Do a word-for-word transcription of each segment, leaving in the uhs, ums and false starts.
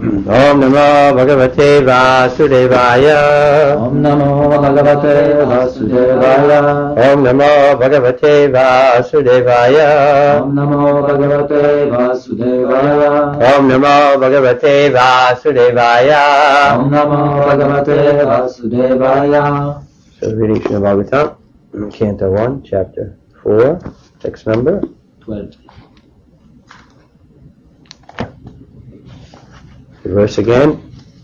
Om Namo Bhagavate Vasudevaya. Om Namo Bhagavate Vasudevaya. Om Namo Bhagavate Vasudevaya. Om Namo Bhagavate Vasudevaya. Om Namo Bhagavate Vasudevaya. Om Namo Bhagavate Vasudevaya. So reading Srimad Bhagavatam, Canto one, Chapter four, text number twelve. The verse again.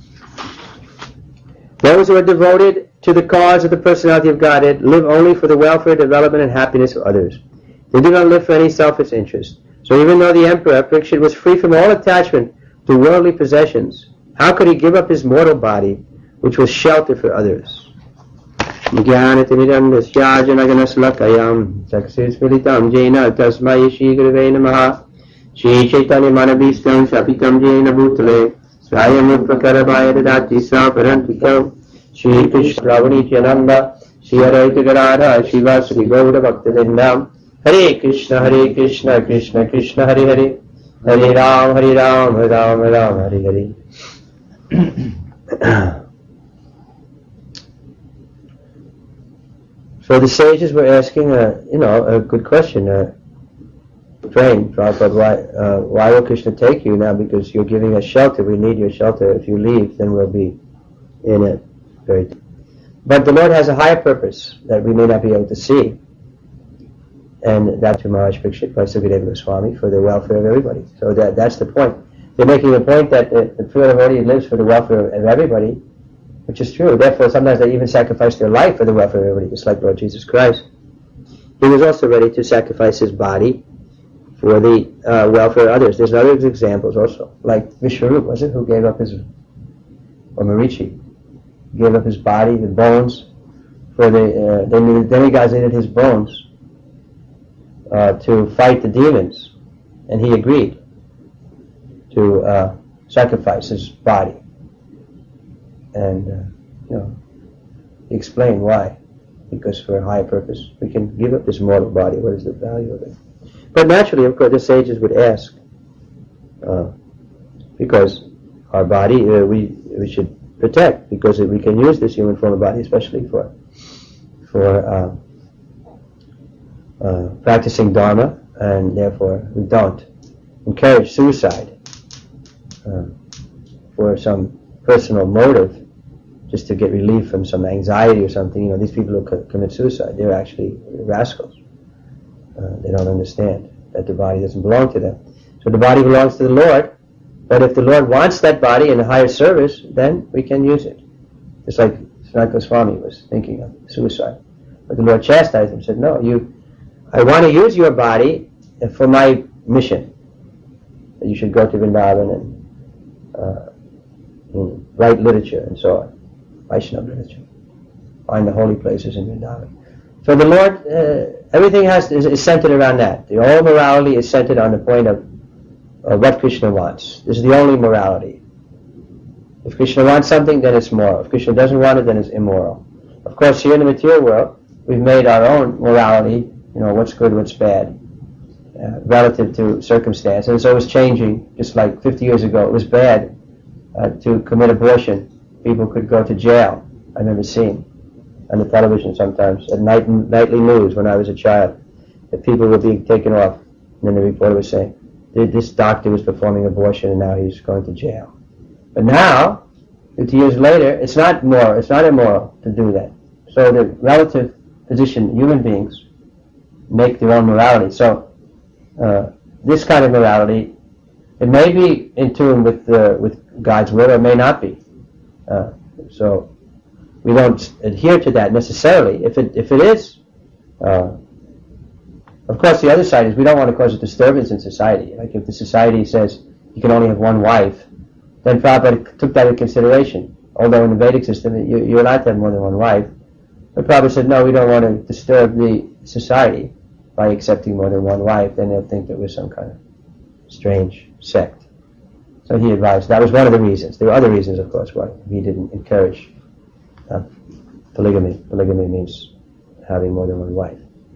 Those who are devoted to the cause of the personality of Godhead live only for the welfare, development, and happiness of others. They do not live for any selfish interest. So even though the Emperor, Parikshit, was free from all attachment to worldly possessions, how could he give up his mortal body, which was shelter for others? Jnanatinidam Vyasyajanaganaslakayam Saksisvilitam Jena Tasmai Shri Gurave Namaha Shri Chaitanya Manabhistam Shapitam Jena Bhutale Swayam Uprakarabhaya Dadati Saparantikam Shri Krishna Ravani Janamba Shri Advaita Gadadhara Shiva Sri Gaura Bhaktivinoda Hare Krishna Hare Krishna Krishna Krishna Hare Hare Hare Ram Hare Ram Ram Ram Hare Hare. So the sages were asking a, you know, a good question. Uh, Praying, Prabhupada, why, uh, why will Krishna take you now? Because you're giving us shelter. We need your shelter. If you leave, then we'll be in it. Very. But the Lord has a higher purpose that we may not be able to see, and that's to Maharaj Parikshit by Sukadeva Goswami for the welfare of everybody. So that that's the point. They're making the point that the, the pure devotee lives for the welfare of everybody, which is true. Therefore, sometimes they even sacrifice their life for the welfare of everybody, just like Lord Jesus Christ. He was also ready to sacrifice his body for the uh, welfare of others. There's other examples also, like Vishwarup, was it, who gave up his, or Marichi, gave up his body, the bones, for the, uh, the demigods needed his bones uh, to fight the demons, and he agreed to uh, sacrifice his body. And, uh, you know, he explained why. Because for a higher purpose, we can give up this mortal body. What is the value of it? But naturally, of course, the sages would ask, uh, because our body uh, we we should protect, because we can use this human form of body, especially for for uh, uh, practicing Dharma, and therefore we don't encourage suicide uh, for some personal motive, just to get relief from some anxiety or something. You know, these people who co- commit suicide, they're actually rascals. Uh, they don't understand that the body doesn't belong to them. So the body belongs to the Lord, but if the Lord wants that body in a higher service, then we can use it. Just like Sanat Goswami was thinking of suicide. But the Lord chastised him, said, no, you, I want to use your body for my mission. You should go to Vrindavan and uh, write literature and so on. Vaishnava literature. Find the holy places in Vrindavan. So the Lord, uh, everything has is, is centered around that. The whole morality is centered on the point of uh, what Krishna wants. This is the only morality. If Krishna wants something, then it's moral. If Krishna doesn't want it, then it's immoral. Of course, here in the material world, we've made our own morality, you know, what's good, what's bad, uh, relative to circumstance. And so it's changing. Just like fifty years ago, it was bad uh, to commit abortion. People could go to jail. I remember seeing on the television sometimes, at night, nightly news when I was a child, that people were being taken off. And then the reporter was saying, this doctor was performing abortion and now he's going to jail. But now, fifty years later, it's not moral, it's not immoral to do that. So the relative position, human beings make their own morality. So uh, this kind of morality, it may be in tune with uh, with God's will, or it may not be. Uh, so we don't adhere to that necessarily. If it if it is, uh, of course, the other side is we don't want to cause a disturbance in society. Like if the society says you can only have one wife, then Prabhupada took that into consideration. Although in the Vedic system you, you're allowed to have more than one wife, but Prabhupada said no, we don't want to disturb the society by accepting more than one wife. Then they'll think that we're some kind of strange sect. So he advised. That was one of the reasons. There were other reasons, of course, why he didn't encourage uh, polygamy. Polygamy means having more than one wife.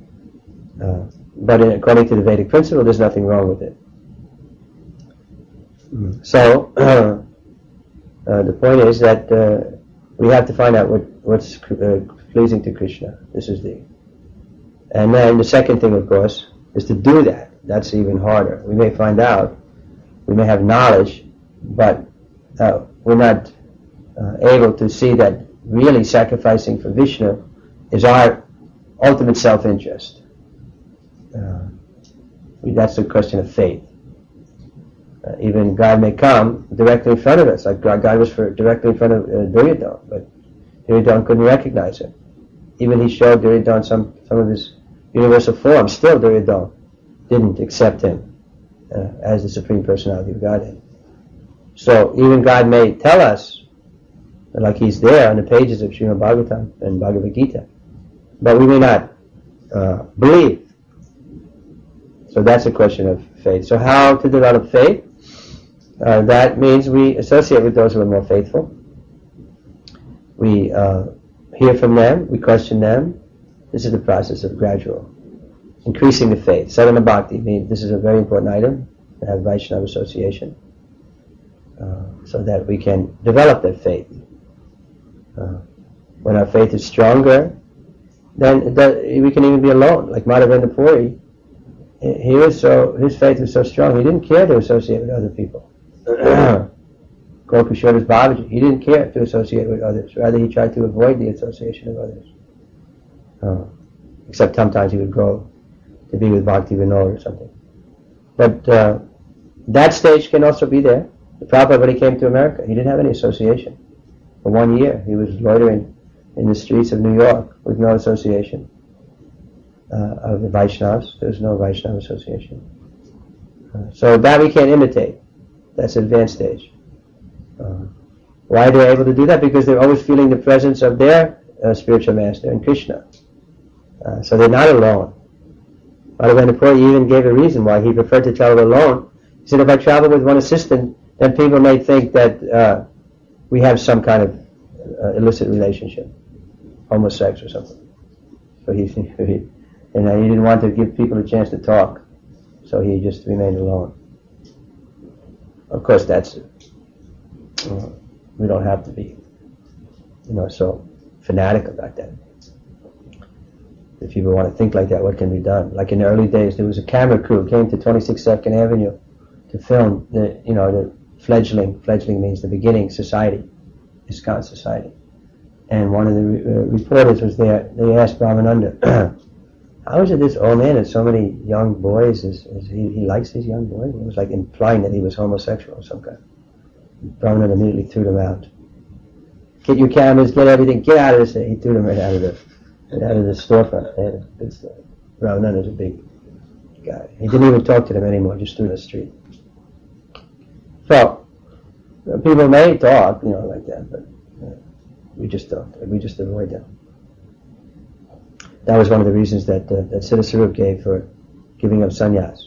Uh, but in, according to the Vedic principle, there's nothing wrong with it. Mm. So, uh, uh, the point is that uh, we have to find out what, what's uh, pleasing to Krishna. This is the... And then the second thing, of course, is to do that. That's even harder. We may find out, we may have knowledge, but uh, we're not uh, able to see that really sacrificing for Vishnu is our ultimate self-interest. Uh, that's a question of faith. Uh, even God may come directly in front of us, like God, God was for directly in front of uh, Duryodhana, but Duryodhana couldn't recognize him. Even he showed Duryodhana some, some of his universal forms, still Duryodhana didn't accept him uh, as the Supreme Personality of Godhead. So even God may tell us, like he's there on the pages of Srimad Bhagavatam and Bhagavad Gita, but we may not uh, believe. So that's a question of faith. So how to develop faith? Uh, that means we associate with those who are more faithful. We uh, hear from them, we question them. This is the process of gradual increasing the faith. Sadhana Bhakti means this is a very important item, to have Vaishnava association, uh, so that we can develop that faith. Uh, when our faith is stronger, then that, we can even be alone. Like Madhavendra Puri, he was so, his faith was so strong, he didn't care to associate with other people. Gopishwara's Babaji, he didn't care to associate with others. Rather, he tried to avoid the association of others. Uh, except sometimes he would go to be with Bhakti Vinod or something. But uh, that stage can also be there. The Prabhupada, when he came to America, he didn't have any association. For one year, he was loitering in the streets of New York with no association uh, of the Vaishnavas. There was no Vaishnava association. Uh, so that we can't imitate. That's advanced stage. Uh, why are they able to do that? Because they're always feeling the presence of their uh, spiritual master in Krishna. Uh, so they're not alone. Madhavendra Puri even gave a reason why he preferred to travel alone. He said, if I travel with one assistant, then people may think that uh, we have some kind of uh, illicit relationship, homosex or something. So he, he, you know, he didn't want to give people a chance to talk, so he just remained alone. Of course, that's uh, we don't have to be, you know, so fanatic about that. If people want to think like that, what can be done? Like in the early days, there was a camera crew who came to twenty-six Second Avenue to film the, you know, the fledgling. Fledgling means the beginning society, ISKCON society. And one of the re- uh, reporters was there. They asked Brahmananda, how is it this old man and so many young boys, is, is he, he likes these young boys? It was like implying that he was homosexual of some kind. Brahmananda immediately threw them out. Get your cameras, get everything, get out of this. He threw them right out of the, out of the storefront. Brahmananda's a big guy. He didn't even talk to them anymore, just through the street. So, people may talk, you know, like that, but uh, we just don't. We just avoid them. That was one of the reasons that uh, that Siddha Swarup gave for giving up sannyas.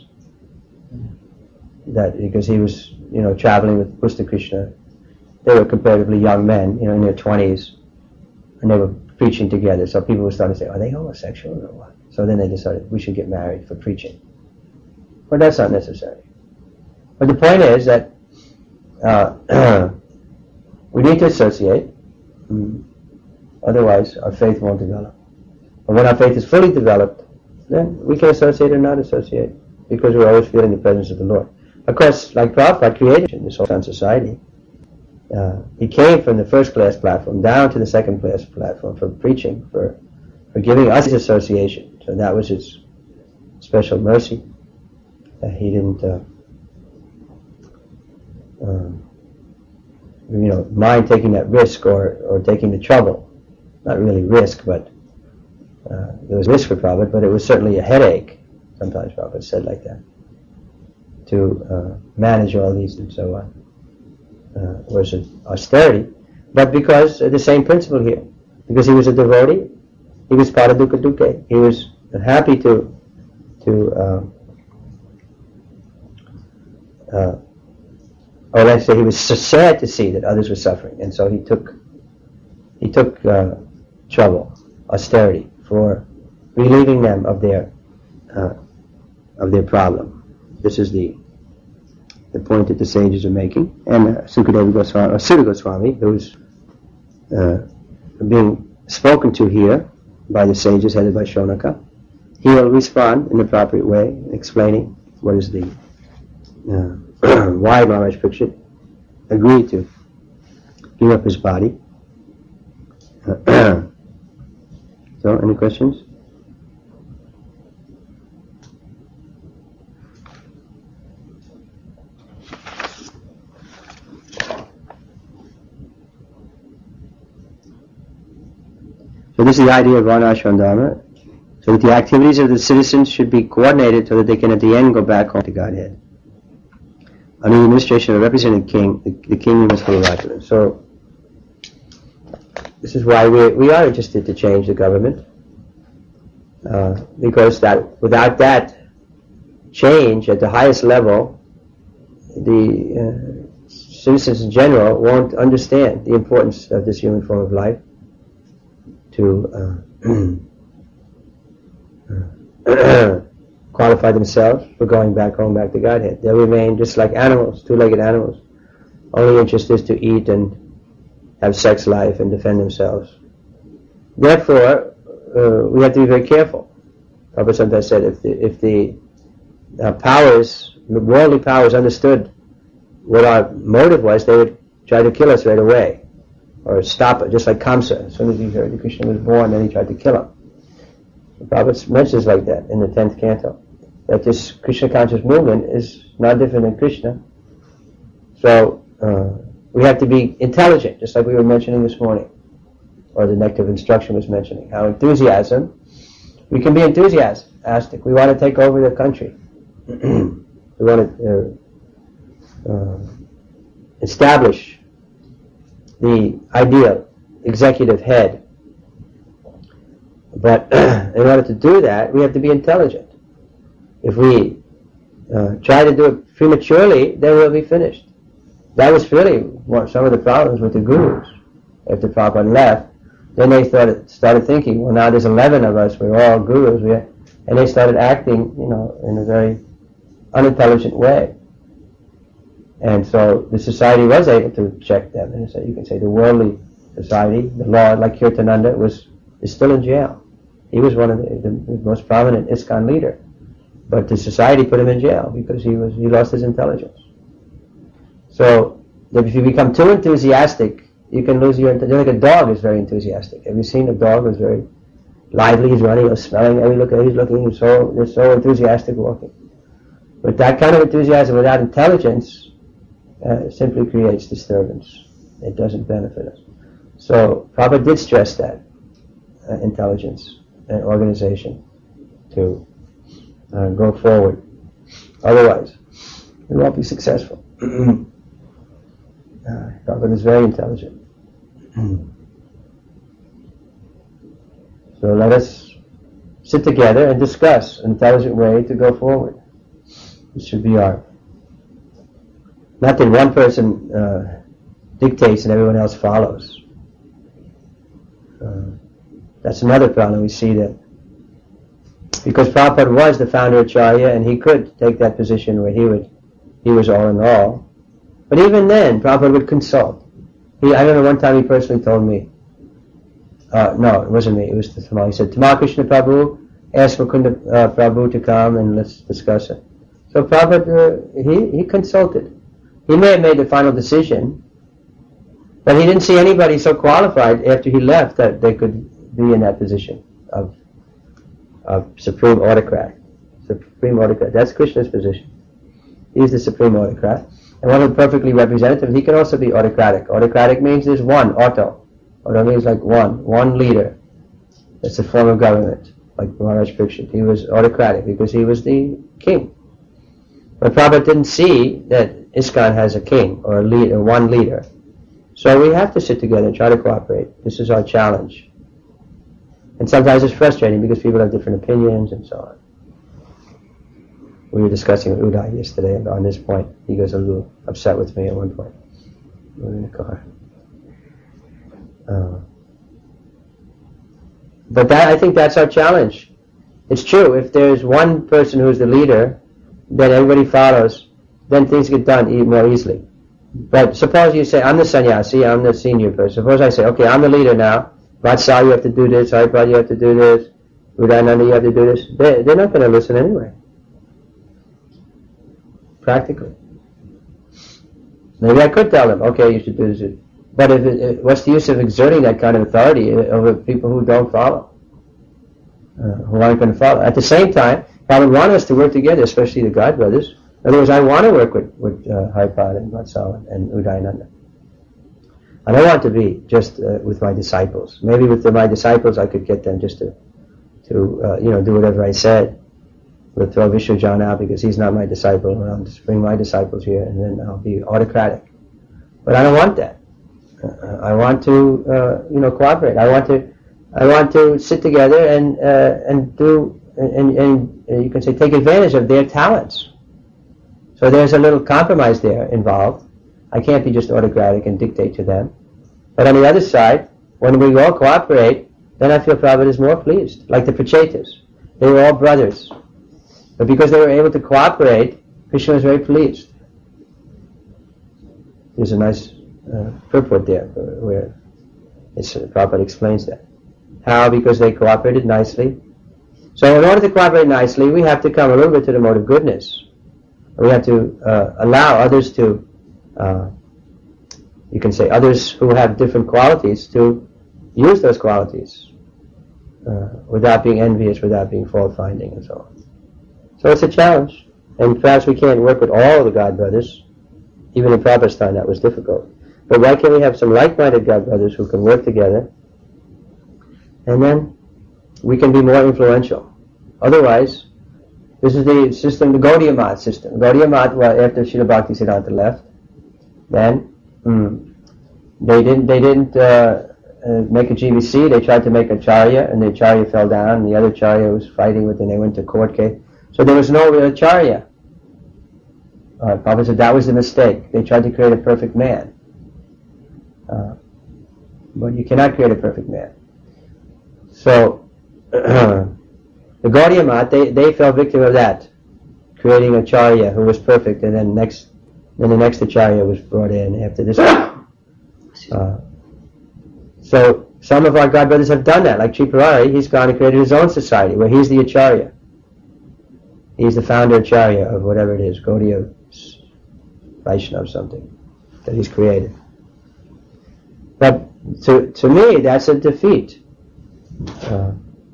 That because he was, you know, traveling with Pusta Krishna. They were comparatively young men, you know, in their twenties, and they were preaching together. So people were starting to say, "Are they homosexual or what?" So then they decided we should get married for preaching. But that's not necessary. But the point is that uh, we need to associate. Mm. Otherwise, our faith won't develop. But when our faith is fully developed, then we can associate or not associate, because we're always feeling the presence of the Lord. Of course, like Prabhupada created this whole society, uh, he came from the first class platform down to the second class platform for preaching, for, for giving us his association. So that was his special mercy. Uh, he didn't, uh, um, you know, mind taking that risk or, or taking the trouble. Not really risk, but uh, there was risk for Prabhupada, but it was certainly a headache. Sometimes Prabhupada said like that, to uh, manage all these and so on. Uh, was an austerity, but because uh, the same principle here, because he was a devotee, he was part of Dukkha Dukkha. He was happy to to uh, uh, or let's say he was so sad to see that others were suffering, and so he took he took uh, trouble, austerity, for relieving them of their uh, of their problem. This is the the point that the sages are making. And uh, Sukadeva Goswami, or Sudha Goswami, who's uh, being spoken to here by the sages headed by Shonaka, he will respond in the appropriate way, explaining what is the uh, why Maharaj Parikshit agreed to give up his body. Uh, so, any questions? So this is the idea of Varnashram Dharma, so that the activities of the citizens should be coordinated so that they can at the end go back home to Godhead. Under the administration of a representative king, the, the kingdom is full of opulence. So this is why we we are interested to change the government, uh, because that without that change at the highest level, the uh, citizens in general won't understand the importance of this human form of life to uh, qualify themselves for going back home, back to Godhead. They'll remain just like animals, two-legged animals. Only interest is to eat and have sex life and defend themselves. Therefore, uh, we have to be very careful. Prabhupada sometimes said, if the, if the uh, powers, the worldly powers understood what our motive was, they would try to kill us right away, or stop it, just like Kamsa. As soon as he heard that Krishna was born, then he tried to kill him. The Prabhupada mentions like that in the tenth canto, that this Krishna conscious movement is not different than Krishna. So uh, we have to be intelligent, just like we were mentioning this morning, or the Nectar of Instruction was mentioning, how enthusiasm, we can be enthusiastic. We want to take over the country. We want to uh, uh, establish the ideal executive head. But in order to do that, we have to be intelligent. If we uh, try to do it prematurely, then we'll be finished. That was really what some of the problems with the gurus. After Prabhupada left, then they started started thinking, well, now there's eleven of us, we're all gurus, we're, and they started acting, you know, in a very unintelligent way. And so the society was able to check them. And so you can say the worldly society, the law, like Kirtananda, was is still in jail. He was one of the, the, the most prominent ISKCON leader, but the society put him in jail because he was he lost his intelligence. So if you become too enthusiastic, you can lose your intelligence. Like a dog is very enthusiastic. Have you seen a dog who's very lively? He's running, he's smelling. Every look, he's looking. He's so they're so enthusiastic walking. But that kind of enthusiasm without intelligence uh, simply creates disturbance. It doesn't benefit us. So Prabhupada did stress that uh, intelligence and organization to uh, go forward. Otherwise, we won't be successful. uh, Prabhupada is very intelligent. So let us sit together and discuss an intelligent way to go forward. This should be our... Not that one person uh, dictates and everyone else follows. Uh, that's another problem. We see that because Prabhupada was the founder Acharya and he could take that position where he would, he was all in all. But even then, Prabhupada would consult. He, I remember one time he personally told me, uh, no, it wasn't me, it was the Tamal. He said, Tamal Krishna Prabhu, ask Mukunda uh, Prabhu to come and let's discuss it. So Prabhupada, uh, he, he consulted. He may have made the final decision, but he didn't see anybody so qualified after he left that they could be in that position of, of supreme autocrat. Supreme autocrat, that's Krishna's position. He's the supreme autocrat. And one of the perfectly representative, he can also be autocratic. Autocratic means there's one, auto. Auto means like one, one leader. That's a form of government, like Maharaj Parikshit. He was autocratic because he was the king. But Prabhupada didn't see that ISKCON has a king or a leader, one leader. So we have to sit together and try to cooperate. This is our challenge. And sometimes it's frustrating because people have different opinions and so on. We were discussing with Uday yesterday on this point. He was a little upset with me at one point. We were in the car. Uh, but that, I think that's our challenge. It's true, if there's one person who's the leader, then everybody follows. then things get done e- more easily. But suppose you say, I'm the sannyasi, I'm the senior person. Suppose I say, okay, I'm the leader now. Vatsal, you have to do this. Haripad, you have to do this. Udayananda, you have to do this. They, they're not going to listen anyway. Practically. Maybe I could tell them, okay, you should do this. But if it, it, what's the use of exerting that kind of authority over people who don't follow? Uh, who aren't going to follow? At the same time, I would want us to work together, especially the God brothers. In other words, I want to work with, with uh, Haripad and Vatsal and Udayananda. I don't want to be just uh, with my disciples. Maybe with the, my disciples I could get them just to, to uh, you know, do whatever I said. We'll throw Vishwajan out because he's not my disciple, and I'll just bring my disciples here, and then I'll be autocratic. But I don't want that. Uh, I want to, uh, you know, cooperate. I want to, I want to sit together and uh, and do, and, and, and you can say take advantage of their talents. So there's a little compromise there involved. I can't be just autocratic and dictate to them. But on the other side, when we all cooperate, then I feel Prabhupada is more pleased. Like the Prachetas. They were all brothers. But because they were able to cooperate, Krishna was very pleased. There's a nice uh, purport there where it's, uh, Prabhupada explains that. How? Because they cooperated nicely. So in order to cooperate nicely, we have to come a little bit to the mode of goodness. We have to uh, allow others to, uh, you can say, others who have different qualities to use those qualities uh, without being envious, without being fault-finding, and so on. So it's a challenge. And perhaps we can't work with all of the God brothers. Even in Prabhupada's time that was difficult. But why can't we have some like-minded God brothers who can work together, and then we can be more influential. Otherwise, this is the system, the Gaudiya Math system. Gaudiya Math, well, after Srila Bhaktisiddhanta left, then mm, they didn't they didn't uh, uh, make a G V C. They tried to make a Acharya, and the Acharya fell down. And the other Acharya was fighting with, and they went to court case. So there was no real Acharya. Uh, Prabhupada said that was a mistake. They tried to create a perfect man, uh, but you cannot create a perfect man. So. The Gaudiya Math, they, they fell victim of that, creating a Acharya who was perfect, and then next, then the next Acharya was brought in after this. Uh, so some of our God brothers have done that, like Tripurari. He's gone and created his own society where he's the Acharya. He's the founder Acharya of whatever it is, Gaudiya Vaishnava something that he's created. But to to me, that's a defeat. Uh,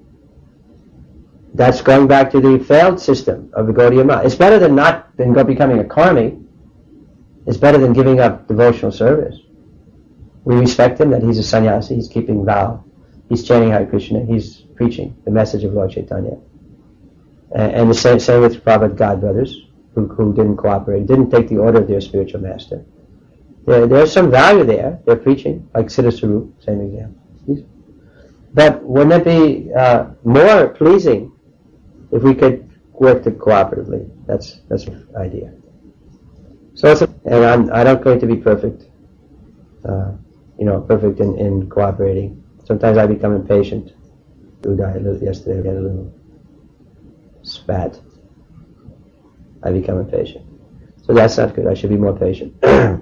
That's going back to the failed system of the Gaudiya Math. It's better than not than becoming a karmi. It's better than giving up devotional service. We respect him that he's a sannyasi, he's keeping vow, he's chanting Hare Krishna, he's preaching the message of Lord Chaitanya. And, and the same, same with Prabhupada God brothers who, who didn't cooperate, didn't take the order of their spiritual master. There, there's some value there. They're preaching, like Siddha Sarup, same example. But wouldn't it be uh, more pleasing if we could work cooperatively? That's that's the idea. So, it's a, and I'm I don't claim to be perfect. Uh, you know, perfect in, in cooperating. Sometimes I become impatient. Uday, a little, yesterday, I got a little spat. I become impatient. So that's not good. I should be more patient.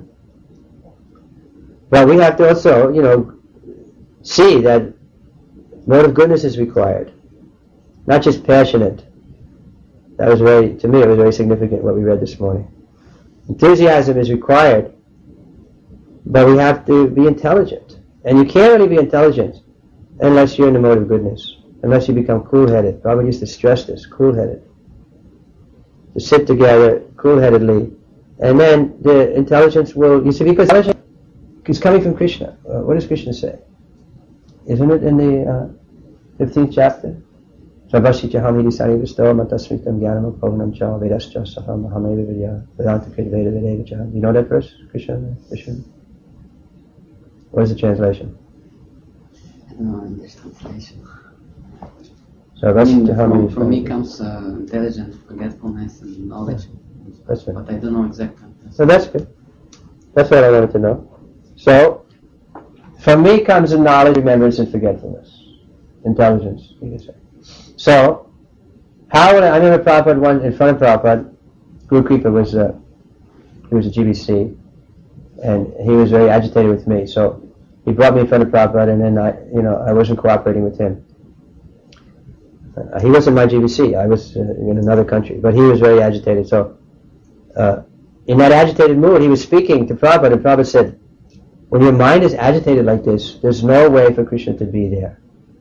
But we have to also, you know, see that mode of goodness is required. Not just passionate. That was very, to me, it was very significant what we read this morning. Enthusiasm is required, but we have to be intelligent. And you can't really be intelligent unless you're in the mode of goodness, unless you become cool-headed. Prabhupada used to stress this, cool-headed. To sit together cool-headedly, and then the intelligence will, you see, because intelligence is coming from Krishna. Uh, what does Krishna say? Isn't it in the uh, fifteenth chapter? You know that verse? Krishna? Krishna? What is the translation? I don't know English translation. So I mean, from, from me comes uh, intelligence, forgetfulness, and knowledge. That's right. But I don't know exactly. So that's good. That's what I wanted to know. So, from me comes the knowledge, remembrance, and forgetfulness. Intelligence, you can say. So, how would I, I remember Prabhupada one, in front of Prabhupada, Guru Kripa was uh, he was a G B C, and he was very agitated with me. So he brought me in front of Prabhupada, and then I, you know, I wasn't cooperating with him. Uh, he wasn't my G B C. I was uh, in another country, but he was very agitated. So uh, in that agitated mood, he was speaking to Prabhupada, and Prabhupada said, when your mind is agitated like this, there's no way for Krishna to be there.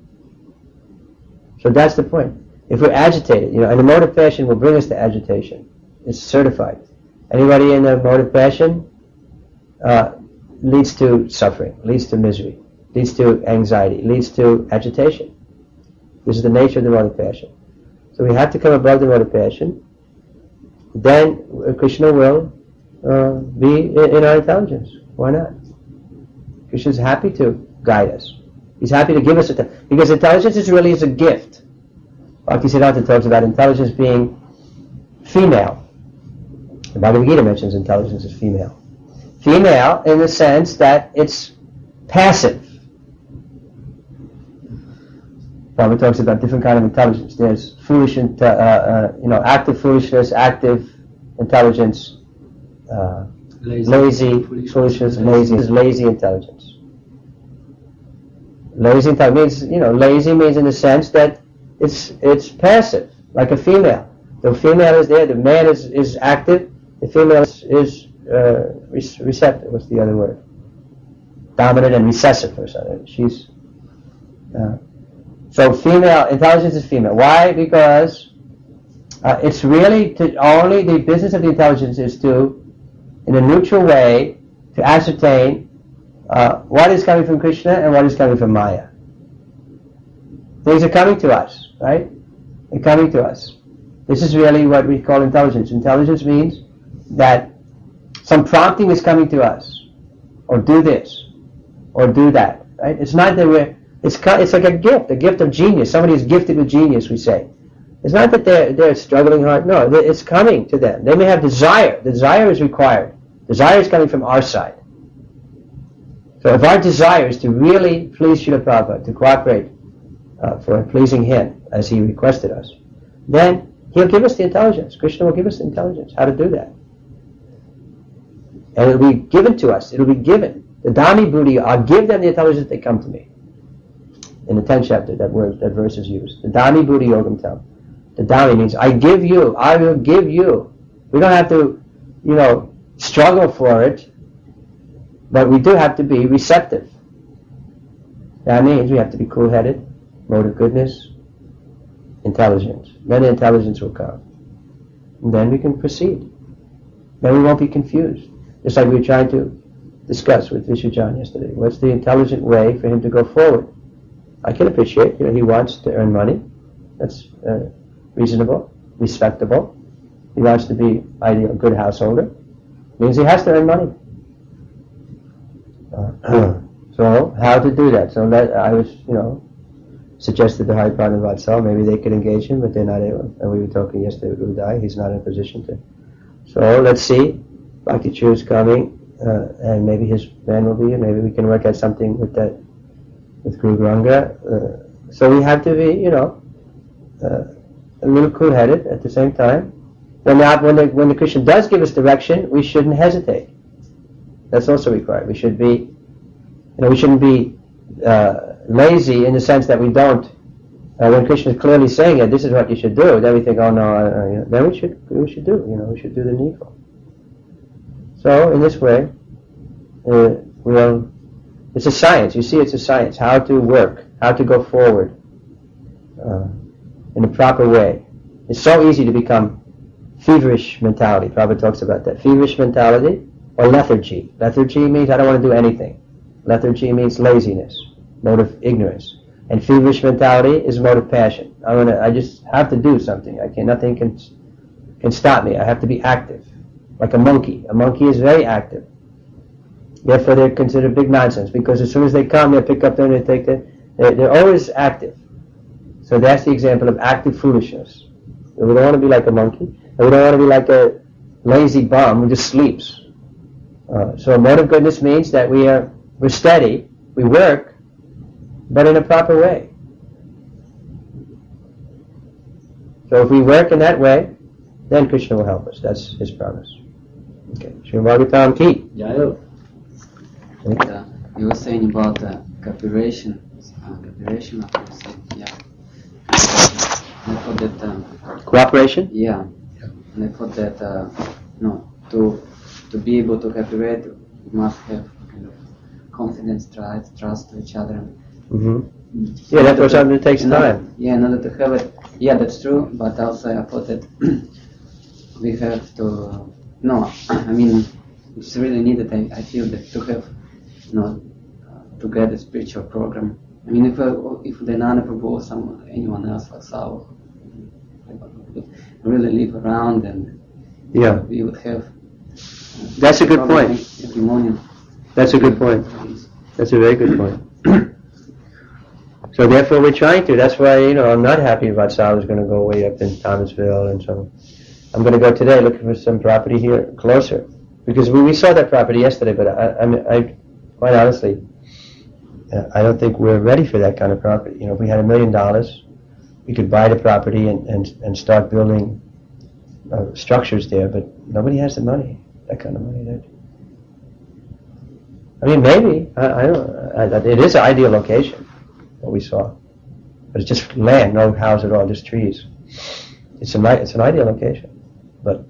So that's the point. If we're agitated, you know, and the mode of passion will bring us to agitation. It's certified. Anybody in the mode of passion uh, leads to suffering, leads to misery, leads to anxiety, leads to agitation. This is the nature of the mode of passion. So we have to come above the mode of passion. Then Krishna will uh, be in, in our intelligence. Why not? Krishna is happy to guide us. He's happy to give us a because intelligence is really is a gift. Bhaktisiddhanta talks about intelligence being female. The Bhagavad Gita mentions intelligence as female. Female in the sense that it's passive. Prabhupada talks about different kind of intelligence. There's foolish, uh, uh, you know, active foolishness, active intelligence, uh, lazy, lazy foolishness, lazy, lazy, lazy intelligence. Lazy intelligence means, you know, lazy means in the sense that it's it's passive, like a female. The female is there, the man is, is active, the female is, is uh, receptive. What's the other word? Dominant and recessive or something. She's uh, so female intelligence is female. Why? Because uh, it's really to, only the business of the intelligence is to, in a neutral way, to ascertain uh, what is coming from Krishna and what is coming from Maya. Things are coming to us, right? They're coming to us. This is really what we call intelligence. Intelligence means that some prompting is coming to us, or do this, or do that, right? It's not that we're, it's it's like a gift, a gift of genius. Somebody is gifted with genius, we say. It's not that they're, they're struggling hard. No, it's coming to them. They may have desire. Desire is required. Desire is coming from our side. So if our desire is to really please Srila Prabhupada, to cooperate uh, for pleasing him, as he requested us, then he'll give us the intelligence. Krishna will give us the intelligence, how to do that. And it'll be given to us. It'll be given. The Dami Buddhi, I'll give them the intelligence they come to me. In the tenth chapter, that word, that verse is used. The Dami Buddhi Yogam Tam. The Dami means, I give you, I will give you. We don't have to, you know, struggle for it, but we do have to be receptive. That means we have to be cool-headed, mode of goodness, intelligence. Then the intelligence will come. And then we can proceed. Then we won't be confused. Just like we were trying to discuss with Vishujan yesterday. What's the intelligent way for him to go forward? I can appreciate, you know, he wants to earn money. That's uh, reasonable, respectable. He wants to be ideal, a good householder. Means he has to earn money. Uh, so how to do that? So that I was, you know, suggested to Haripada and Vatsal, maybe they could engage him, but they're not able. And we were talking yesterday with Uday, he's not in a position to. So let's see. Bhakti Chu is coming, uh, and maybe his man will be here. Maybe we can work out something with that, with Guru Granga. Uh, so we have to be, you know, uh, a little cool-headed at the same time. When the, when the when the Krishna does give us direction, we shouldn't hesitate. That's also required. We should be, you know, we shouldn't be uh, lazy in the sense that we don't. Uh, when Krishna is clearly saying it, this is what you should do. Then we think, oh no, uh, you know, then we should we should do, you know, we should do the needful. So in this way, uh, we'll. It's a science. You see, it's a science. How to work, how to go forward uh, in a proper way. It's so easy to become feverish mentality. Prabhupada talks about that. Feverish mentality or lethargy. Lethargy means I don't want to do anything. Lethargy means laziness, mode of ignorance. And feverish mentality is mode of passion. I want to. I just have to do something. I can. Nothing can can stop me. I have to be active, like a monkey. A monkey is very active. Therefore, they're considered big nonsense because as soon as they come, they pick up them and they take them. They're, they're always active. So that's the example of active foolishness. We don't want to be like a monkey, and we don't want to be like a lazy bum who just sleeps. Uh, so a mode of goodness means that we are we're steady, we work, but in a proper way. So if we work in that way, then Krishna will help us. That's his promise. Okay. Srimagatam Ki. Jayo. And, uh, you were saying about uh, cooperation, uh, cooperation, I was saying, yeah. And I thought that, um, Cooperation? yeah, and I thought that, uh, no, to to be able to cooperate, you must have kind of confidence, trust, trust to each other. Mm-hmm. Yeah, that's for something that takes in order- time. Yeah, in order to have it, yeah, that's true. But also, I thought that we have to. No, I mean, it's really needed. I, I feel that to have, you know, uh, to get a spiritual program. I mean, if uh, if the Nana Prabhu or some anyone else like Sao would really live around, and Yeah, we would have. Uh, That's a good program point. Every morning. that's a good point. That's a very good point. So therefore we're trying to. That's why, you know, I'm not happy about Sal's going to go way up in Thomasville and so I'm going to go today looking for some property here closer. Because we, we saw that property yesterday, but I, I, mean, I quite honestly, uh, I don't think we're ready for that kind of property. You know, if we had a million dollars, we could buy the property and, and, and start building uh, structures there, but nobody has the money, that kind of money. That, I mean, maybe, I, I don't I, it is an ideal location, what we saw. But it's just land, no house at all, just trees. It's, a, it's an ideal location. But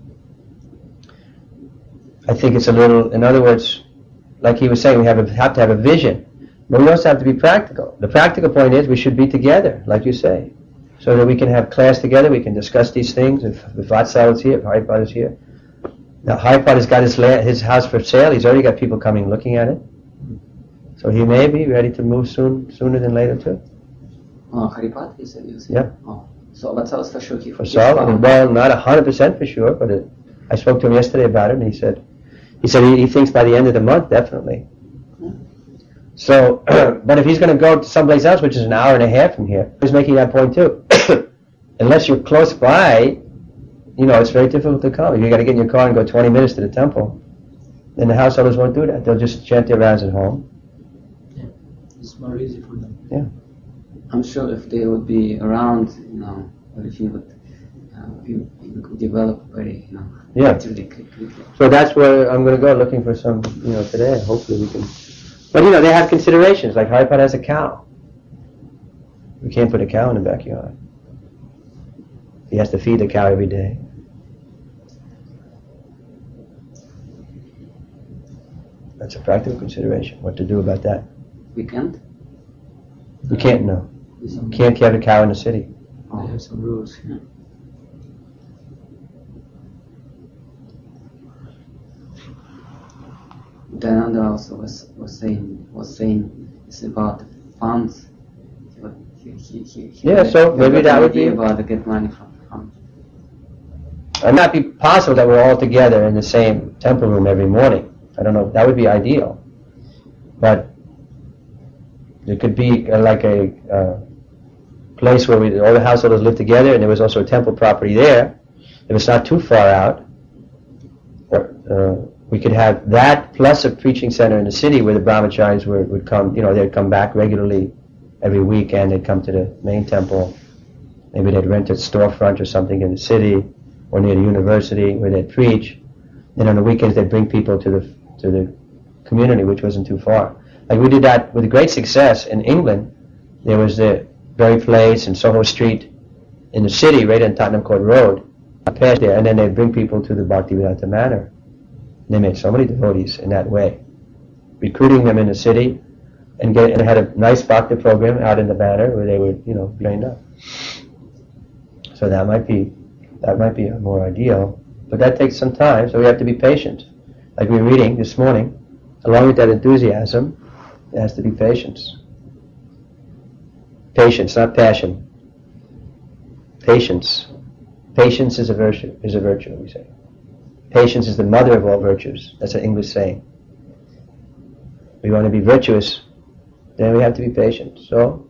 I think it's a little, in other words, like he was saying, we have, a, have to have a vision. But we also have to be practical. The practical point is we should be together, like you say, so that we can have class together, we can discuss these things. If, if Vatsal is here, if Haripad is here. Now, Haripad has got his, land, his house for sale. He's already got people coming looking at it. So he may be ready to move soon, sooner than later too. Oh, Haripad, you said, you said? Yeah. Oh, so but for sure he For Saul, well, not a hundred percent for sure, but it, I spoke to him yesterday about it, and he said, he said he, he thinks by the end of the month, definitely. So, but if he's going to go to someplace else, which is an hour and a half from here, he's making that point too. Unless you're close by, you know, it's very difficult to come. If you got to get in your car and go twenty minutes to the temple, then the householders won't do that. They'll just chant their rounds at home. Yeah. It's more easy for them. Yeah. I'm sure if they would be around, you know, everything would, uh, we we could develop very, you know, Yeah. actively, quickly. So that's where I'm going to go, looking for some, you know, today. Hopefully we can. But you know, they have considerations. Like Haripad has a cow. We can't put a cow in the backyard. He has to feed the cow every day. That's a practical consideration. What to do about that? We can't? You can't know. There's You some, can't have a cow in the city. they have some rules. Yeah. Dayananda also was, was saying was saying it's about the funds. He, he, he, he Yeah, had- so he maybe had that an would idea be- about to get money from funds. It might be possible that we're all together in the same temple room every morning. I don't know. That would be ideal. But there could be uh, like a uh, place where we, all the householders live together, and there was also a temple property there. If it's not too far out, or, uh, we could have that plus a preaching center in the city where the brahmacharis would, would come. You know, they'd come back regularly every weekend. They'd come to the main temple. Maybe they'd rent a storefront or something in the city or near the university where they'd preach. And on the weekends they'd bring people to the to the community, which wasn't too far. Like we did that with great success in England. There was the Berry Place and Soho Street in the city, right on Tottenham Court Road. I passed there, and then they'd bring people to the Bhaktivedanta Manor. They made so many devotees in that way, recruiting them in the city, and get and had a nice bhakti program out in the Manor where they would, you know, be trained up. So that might be that might be more ideal, but that takes some time. So we have to be patient. Like we were reading this morning, along with that enthusiasm, there has to be patience. Patience, not passion. Patience. Patience is a virtue. Is a virtue, we say. Patience is the mother of all virtues. That's an English saying. We want to be virtuous, then we have to be patient. So,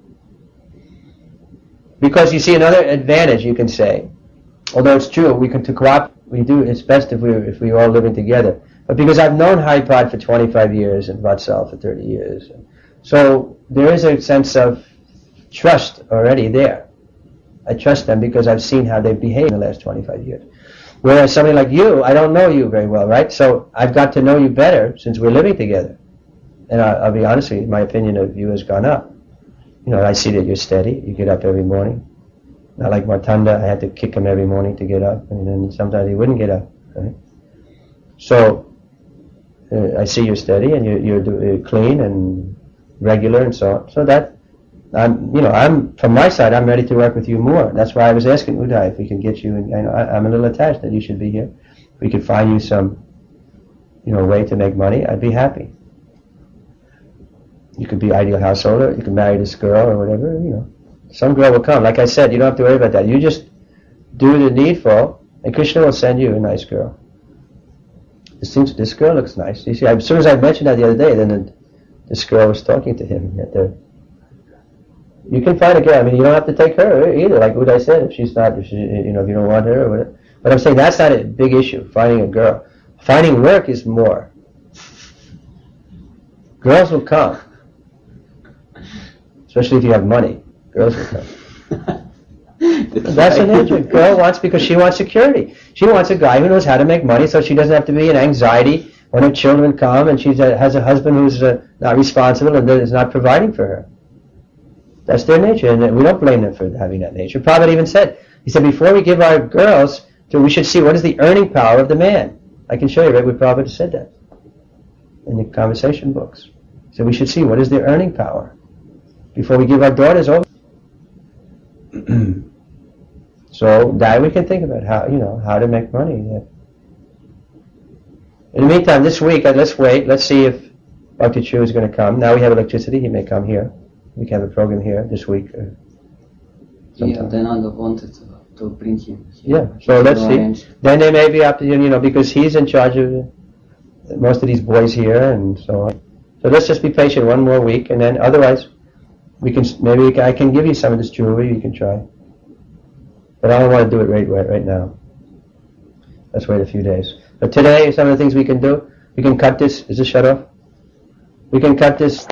because you see another advantage, you can say, although it's true, we can to cooperate. We do. It's best if we if we all living together. But because I've known Haripad for twenty-five years and Vatsal for thirty years, so there is a sense of trust already there. I trust them because I've seen how they've behaved in the last twenty-five years. Whereas somebody like you, I don't know you very well, right? So I've got to know you better since we're living together. And I, I'll be honest with you, my opinion of you has gone up. You know, I see that you're steady. You get up every morning. Not like Martanda, I had to kick him every morning to get up, and then sometimes he wouldn't get up. Right? So uh, I see you're steady, and you're, you're, do, you're clean and regular, and so on. So that I'm, you know, I'm from my side, I'm ready to work with you more. That's why I was asking Uday if we can get you. And I know I, I'm a little attached that you should be here. If we could find you some, you know, way to make money, I'd be happy. You could be ideal householder. You could marry this girl or whatever. You know, some girl will come. Like I said, you don't have to worry about that. You just do the needful, and Krishna will send you a nice girl. This seems this girl looks nice. You see, as soon as I mentioned that the other day, then the, this girl was talking to him. At the, you can find a girl. I mean, you don't have to take her either. Like Uday said, if she's not, if she, you know, if you don't want her or whatever. But I'm saying that's not a big issue. Finding a girl, finding work is more. Girls will come. Especially if you have money, girls will come. That's, That's an nature. A girl wants, because she wants security. She wants a guy who knows how to make money, so she doesn't have to be in anxiety when her children come, and she has a husband who's uh, not responsible and is not providing for her. That's their nature, and we don't blame them for having that nature. Prabhupada even said, he said, before we give our girls, to, we should see what is the earning power of the man. I can show you right where Prabhupada said that in the conversation books. So we should see what is their earning power before we give our daughters over. So that we can think about how, you know, how to make money. In the meantime, this week, let's wait. Let's see if Bhakti Chu is going to come. Now we have electricity. He may come here. We can have a program here this week. Or yeah, then I wanted to, to bring him here. Yeah, so let's see. Arrange. Then they may be up to, you know, because he's in charge of most of these boys here and so on. So let's just be patient one more week, and then otherwise, we can maybe we can, I can give you some of this jewelry. You can try, but I don't want to do it right, right right now. Let's wait a few days. But today, some of the things we can do, we can cut this. Is this shut off? We can cut this.